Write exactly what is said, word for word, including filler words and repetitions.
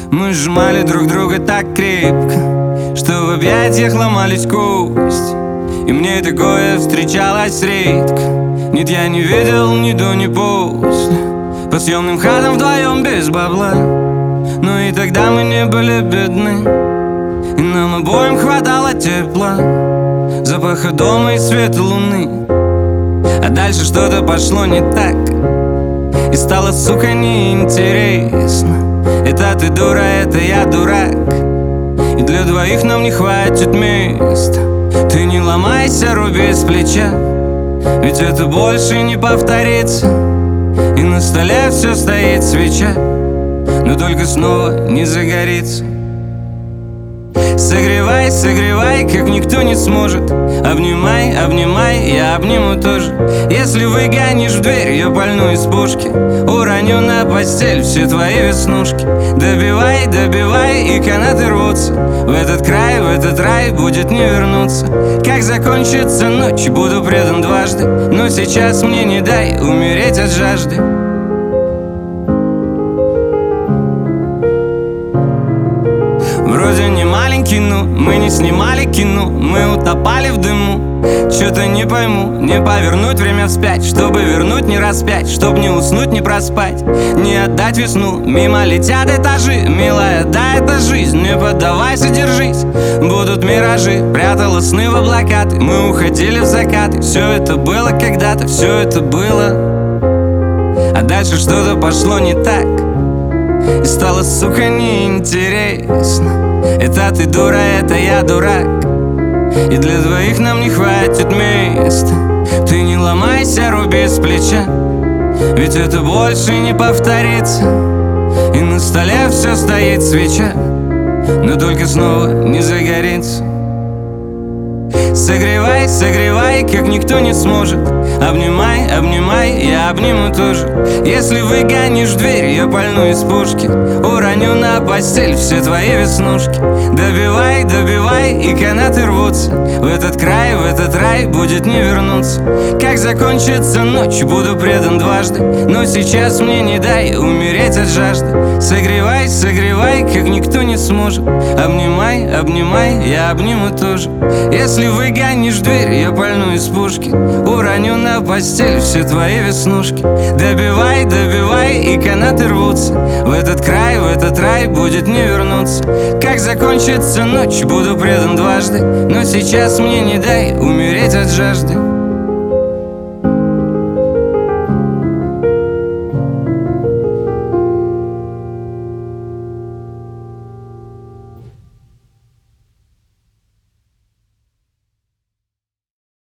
Мы сжимали друг друга так крепко, что в объятиях ломались кости. И мне такое встречалось редко. Нет, я не видел ни до, ни после. По съемным хатам вдвоем без бабла. Но и тогда мы не были бедны, и нам обоим хватало тепла, запаха дома и света луны. А дальше что-то пошло не так, и стало, сука, неинтересно. Это ты дура, это я дурак, и для двоих нам не хватит места. Ты не ломайся, руби с плеча, ведь это больше не повторится. И на столе все стоит свеча, но только снова не загорится. Согревай, согревай, как никто не сможет. Обнимай, обнимай, я обниму тоже. Если выгонишь в дверь, я пальну из пушки, уроню на постель все твои веснушки. Добивай, добивай, и канаты рвутся. В этот край, в этот рай будет не вернуться. Как закончится ночь, буду предан дважды, но сейчас мне не дай умереть от жажды. Вроде не маленький, но мы не снимали кино. Мы утопали в дыму. Чё-то не пойму, не повернуть время вспять, чтобы вернуть не распять, чтоб не уснуть, не проспать, не отдать весну. Мимо летят этажи, милая, да, это жизнь. Не поддавайся, держись, будут миражи. Прятала сны в облакаты, мы уходили в закаты. Все это было когда-то, все это было. А дальше что-то пошло не так, и стало, сука, неинтересно. Это ты дура, это я дурак, и для двоих нам не хватит места. Ты не ломайся, руби с плеча, ведь это больше не повторится. И на столе все стоит свеча, но только снова не загорится. Согревай, согревай, как никто не сможет. Обнимай, обнимай, я обниму тоже. Если выгонишь в дверь, я пальну из пушки, уроню на постель все твои веснушки. Добивай, добивай, и канаты рвутся. В этот край, в этот рай будет не вернуться. Как закончится ночь, буду предан дважды, но сейчас мне не дай умереть от жажды. Согревай, согревай, как никто не сможет. Обнимай, обнимай, я обниму тоже. Если выгонишь в дверь, я пальну из пушки, уроню на постель все твои веснушки. Добивай, добивай, и канаты рвутся. В этот край, в этот рай будет не вернуться. Как закончится ночь, буду предан дважды, но сейчас мне не дай умереть от жажды.